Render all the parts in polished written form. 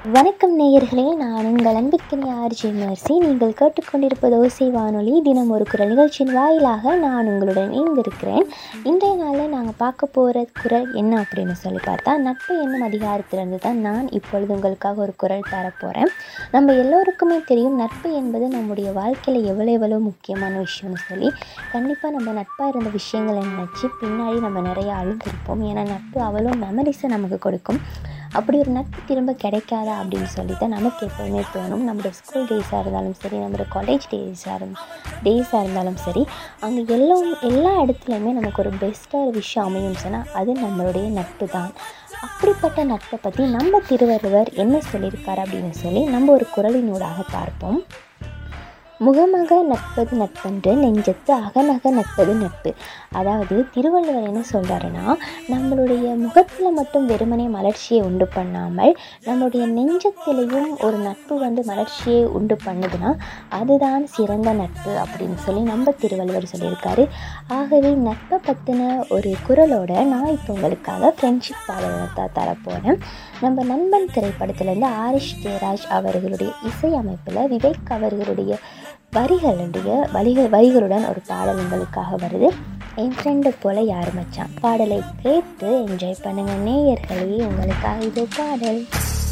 வணக்கம் நேயர்களே, நான் உங்கள் அன்பிற்கினிய ஆர்ஜே மெர்சி. நீங்கள் கேட்டுக்கொண்டிருப்பது ஓசை வானொலி தினம் ஒரு குரல் நிகழ்ச்சியின் வாயிலாக நான் உங்களுடன் இணைந்திருக்கிறேன். இன்றைய நாளில் நாங்கள் பார்க்க போகிற குரல் என்ன அப்படின்னு சொல்லி பார்த்தா, நட்பு என்னும் அதிகாரத்திலிருந்து தான் நான் இப்பொழுது உங்களுக்காக ஒரு குரல் தரப்போகிறேன். நம்ம எல்லோருக்குமே தெரியும், நட்பு என்பது நம்முடைய வாழ்க்கையில் எவ்வளோ முக்கியமான விஷயம்னு சொல்லி. கண்டிப்பாக நம்ம நட்பாக இருந்த விஷயங்களை நினச்சி பின்னாடி நம்ம நிறைய அழுந்திருப்போம். ஏன்னா நட்பு அவ்வளோ மெமரிஸை நமக்கு கொடுக்கும். அப்படி ஒரு நட்பு திரும்ப கிடைக்காதா அப்படின்னு சொல்லி தான் நமக்கு எப்போவுமே தோணும். நம்மளோட ஸ்கூல் டேஸாக இருந்தாலும் சரி, நம்மளோட காலேஜ் டேஸாக இருந்தாலும் சரி, அங்கே எல்லா இடத்துலையுமே நமக்கு ஒரு பெஸ்ட்டாக ஒரு விஷயம் அமையும்னு சொன்னால் அது நம்மளுடைய நட்பு தான். அப்படிப்பட்ட நட்பை பற்றி நம்ம திருவள்ளுவர் என்ன சொல்லியிருக்காரு அப்படின்னு சொல்லி நம்ம ஒரு குறளினூடாக பார்ப்போம். முகமக நட்பது நட்பன்று நெஞ்சத்து அகநக நட்பது நட்பு. அதாவது திருவள்ளுவர் என்ன சொல்கிறாருன்னா, நம்மளுடைய முகத்தில் மட்டும் வெறுமனே மலர்ச்சியை உண்டு பண்ணாமல் நம்மளுடைய நெஞ்சத்திலையும் ஒரு நட்பு மலர்ச்சியை உண்டு பண்ணுதுன்னா அதுதான் சிறந்த நட்பு அப்படின்னு சொல்லி நம்ம திருவள்ளுவர் சொல்லியிருக்காரு. ஆகவே நட்பை பற்றின ஒரு குறளோட நான் இப்போ உங்களுக்காக ஃப்ரெண்ட்ஷிப் பாடத்தை தரப்போகிறேன். நம்ம நண்பன் திரைப்படத்திலேருந்து ஆரிஷ் ஜெயராஜ் அவர்களுடைய இசையமைப்பில் விவேக் அவர்களுடைய வரிகளுடன் ஒரு பாடல் உங்களுக்காக வருது. என் ஃப்ரெண்டு போல யார் மச்சான் பாடலை கேட்டு என்ஜாய் பண்ணுங்க நேயர்களே. உங்களுக்காக இது பாடல்.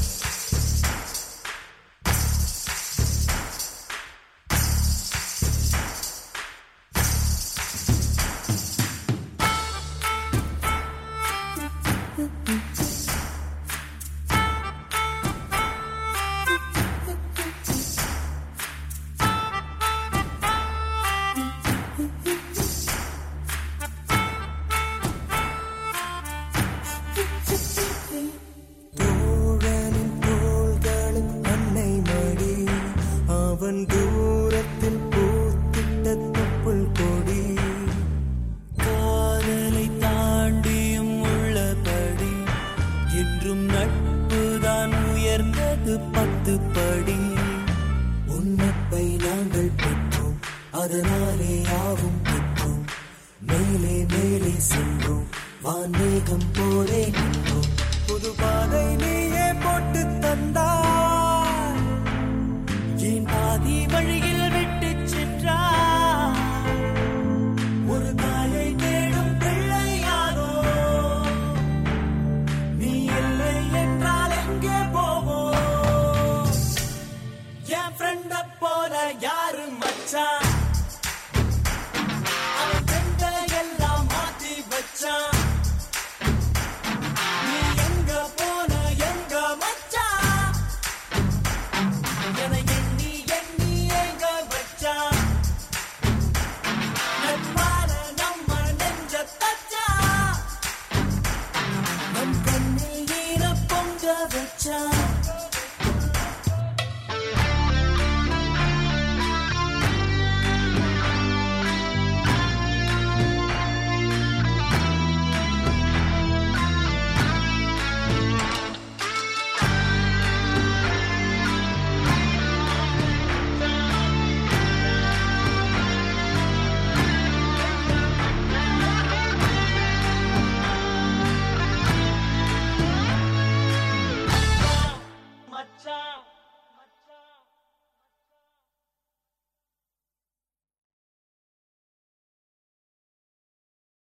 தூரத்தில் பூத்திட்ட தொப்புள் கொடி காதலை தாண்டியும் உள்ளபடி என்றும் நட்புதான் உயர்ந்தது 10 படி. உன்னப்பை நாங்கள் பெற்றோம், அதனாலே யாவும் பெற்றோம். மேலே மேலே சென்றோம், வான்மேகம் போலே நின்றோம். புது பாதை நீயே போட்டு தந்தாய், என் பாதி வழியில் விட்டு சென்றாய். ஒரு தாயை தேடும் பிள்ளையாரோ நீ இல்லை என்றால் எங்கே போவோம்? என் ஃப்ரெண்ட போல யாரு மச்சான், அவன் ஃப்ரெண்ட எல்லாம் மாத்தி வச்சான். நீ எங்க போன எங்க மச்சான், என எண்ணி எண்ணி எங்க வச்சான். நட்பால நம்ம நெஞ்ச தச்சான், நம் கண்ணில் ஈர பொங்க வச்சான்.